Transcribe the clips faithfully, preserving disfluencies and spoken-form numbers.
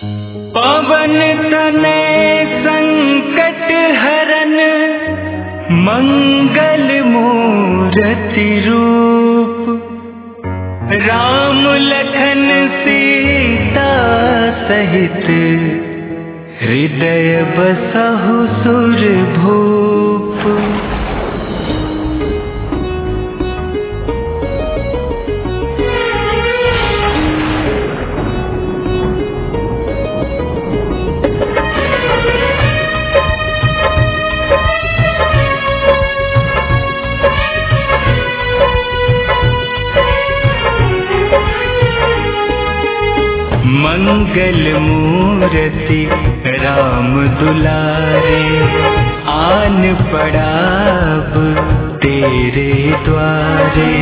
पवन तने संकट हरन मंगल मूर्ति रूप, राम लखन सीता सहित हृदय बसहु सुर भूप। मंगल मूर्ति राम दुलारे, आन पड़ा अब तेरे द्वारे।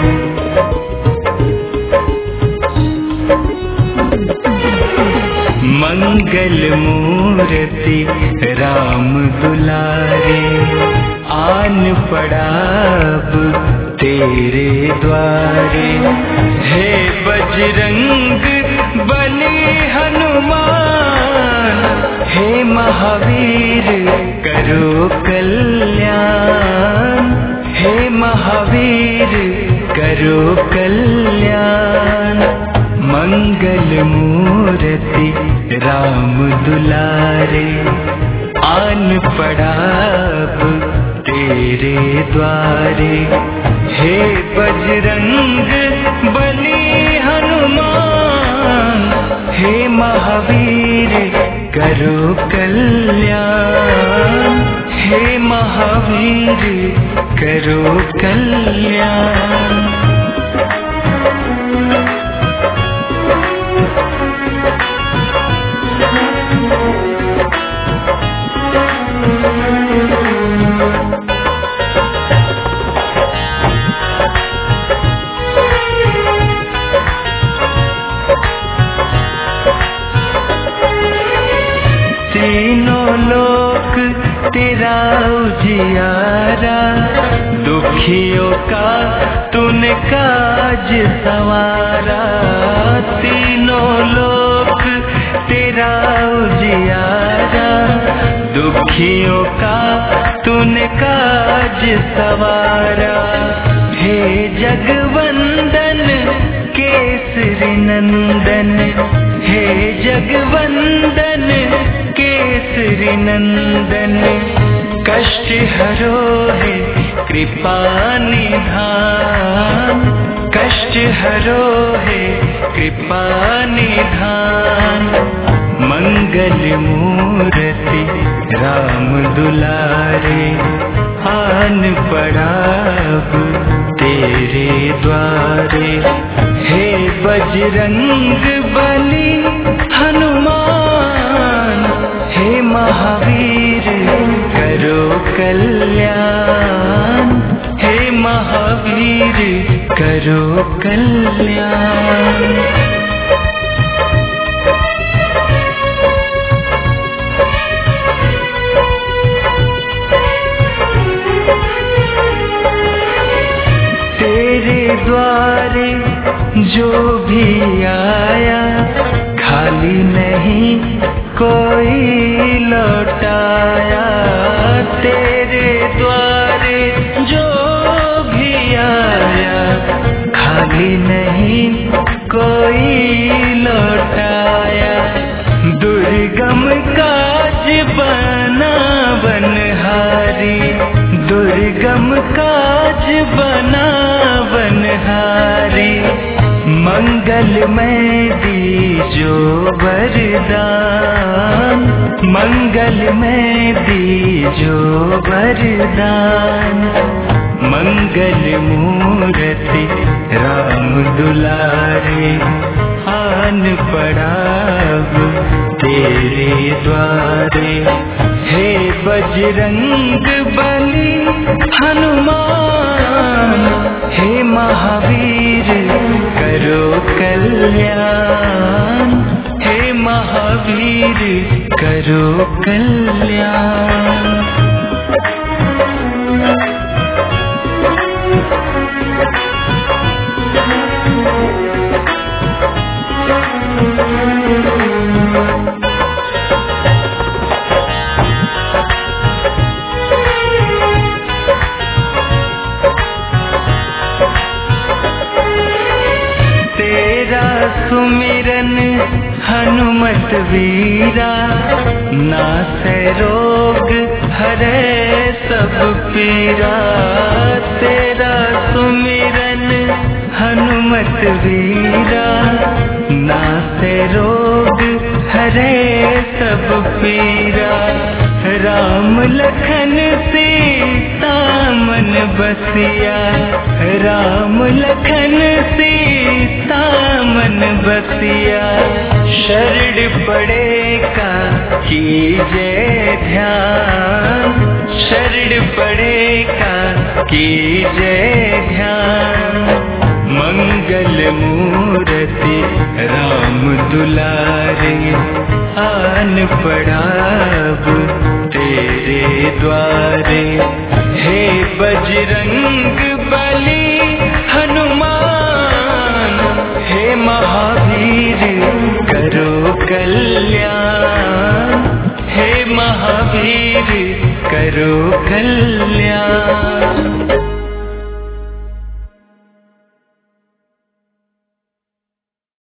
मंगल मूर्ति राम दुलारे, आन पड़ा अब तेरे द्वारे। हे बजरंग बली हनुमान, हे महावीर करो कल्याण, हे महावीर करो कल्याण। मंगल मूर्ति राम दुलारे, आन पड़ा अब तेरे द्वारे। हे बजरंग बली हनुमान, हे महावीर करो कल्याण, हे महावीर करो कल्याण। तीनों लोक तेरा उजियारा, दुखियों का तूने काज सवारा। तीनों लोक तेरा उजियारा, दुखियों का तूने काज सवारा। हे जगवंदन केसरी नंदन, हे जगवंदन केसरी नंदन। कष्ट हरो है कृपा निधान, कष्ट हरो है कृपा निधान। मंगल मूर्ति राम दुलारे, आन पड़ा अब तेरे द्वारे। हे बजरंग बली हनुमान, हे महावीर करो कल्याण, हे महावीर करो कल्याण। तेरे द्वारे जो भी आया, खाली नहीं कोई लौटाया। तेरे द्वारे जो भी आया, खाली नहीं कोई लौटाया। दुर्गम काज बना बनहारी, दुर्गम काज बना बनहारी। मंगल में दीजो वरदान, मंगल में दीजो वरदान। मंगल मूर्ति राम दुलारे, आन पड़ा अब तेरे द्वारे। हे बजरंग बली हनुमान, हे महावीर करो कल्याण, हे महावीर करो कल्याण। Thank you. सुमिरन हनुमत वीरा, नासै रोग हरे सब पीरा। तेरा सुमिरन हनुमत वीरा, नासै रोग हरे सब पीरा। राम लखन सीता मन बसिया, राम लखन सीता मन बसिया। शरण पड़े का कीजे ध्यान, शरण पड़े का कीजे ध्यान। मंगल मूर्ति राम दुलारे, आन पड़ाब तेरे द्वारे। हे बजरंग बली हनुमान, हे महावीर करो कल्याण, हे महावीर करो कल्याण।